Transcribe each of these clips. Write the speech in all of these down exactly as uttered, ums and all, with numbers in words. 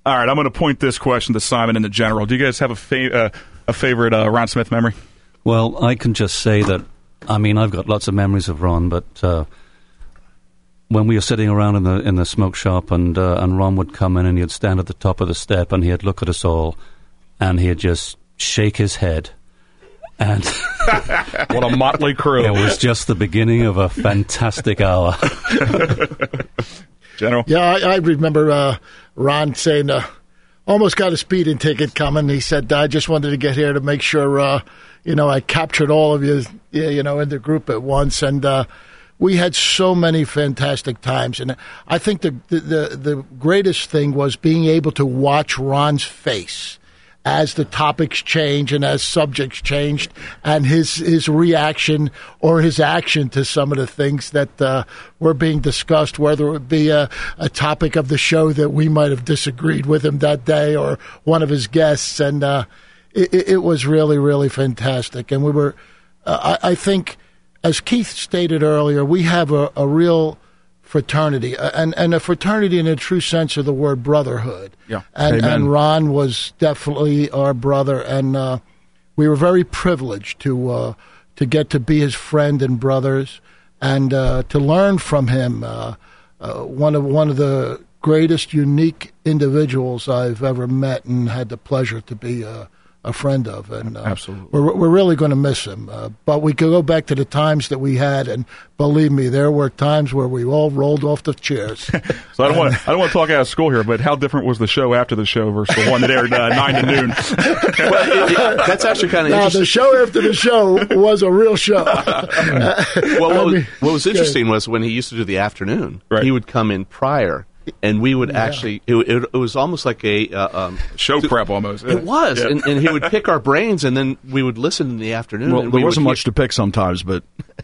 All right, I'm going to point this question to Simon and the General. Do you guys have a, fa- uh, a favorite uh, Ron Smith memory? Well, I can just say that, I mean, I've got lots of memories of Ron, but uh, when we were sitting around in the in the smoke shop and uh, and Ron would come in and he'd stand at the top of the step and he'd look at us all and he'd just shake his head. And what a motley crew. It was just the beginning of a fantastic hour. General? Yeah, I, I remember uh, Ron saying, uh, almost got a speeding ticket coming. He said, I just wanted to get here to make sure, uh, you know, I captured all of you, you know, in the group at once. And uh, we had so many fantastic times. And I think the, the, the, the greatest thing was being able to watch Ron's face as the topics change and as subjects changed, and his his reaction or his action to some of the things that uh, were being discussed, whether it would be a, a topic of the show that we might have disagreed with him that day or one of his guests. And uh, it, it was really, really fantastic. And we were, uh, I, I think, as Keith stated earlier, we have a, a real fraternity, and, and a fraternity in a true sense of the word brotherhood. Yeah. And, and Ron was definitely our brother, and uh, we were very privileged to uh, to get to be his friend and brothers, and uh, to learn from him. Uh, uh, one of one of the greatest, unique individuals I've ever met, and had the pleasure to be Uh, a friend of, and uh, absolutely, we're we're really going to miss him. Uh, but we could go back to the times that we had, and believe me, there were times where we all rolled off the chairs. So I don't want I don't want to talk out of school here, but how different was the show after the show versus the one that aired uh, nine to noon? Well, it, it, that's actually kind of now, interesting. the show after the show was a real show. well, what, I mean, what was interesting was when he used to do the afternoon, right. he would come in prior. And we would yeah. actually, it, it, it was almost like a uh, um, show prep almost. It was, yeah. and, and he would pick our brains, and then we would listen in the afternoon. Well, and there we wasn't would much to pick sometimes, but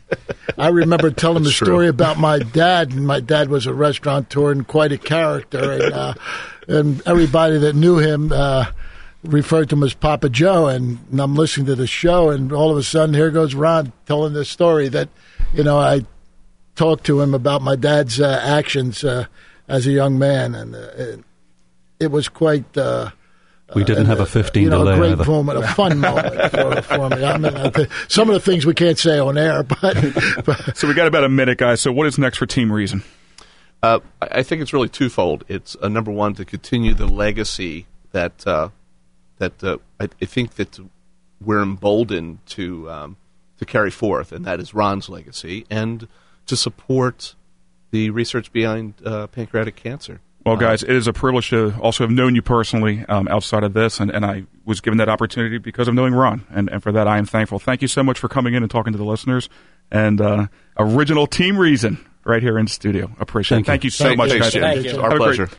I remember telling the That's true. story about my dad, and my dad was a restaurateur and quite a character, and uh, and everybody that knew him uh, referred to him as Papa Joe. And, and I'm listening to the show, and all of a sudden, here goes Ron telling this story that, you know, I talked to him about my dad's uh, actions uh, as a young man, and uh, it, it was quite. Uh, we didn't uh, have a fifteen you know, delay a great either. moment, a fun moment for, for me. I mean, I th- some of the things we can't say on air, but, but So we got about a minute, guys. So what is next for Team Reason? Uh, I think it's really twofold. It's uh, number one, to continue the legacy that uh, that uh, I, I think that we're emboldened to um, to carry forth, and that is Ron's legacy, and to support the research behind uh, pancreatic cancer. Well, guys, it is a privilege to also have known you personally um, outside of this, and, and I was given that opportunity because of knowing Ron, and, and for that I am thankful. Thank you so much for coming in and talking to the listeners, and uh, original Team Reason right here in studio. Appreciate Thank it. Thank you. you so Thank much, you. guys. Thank you. Our Have a great- pleasure.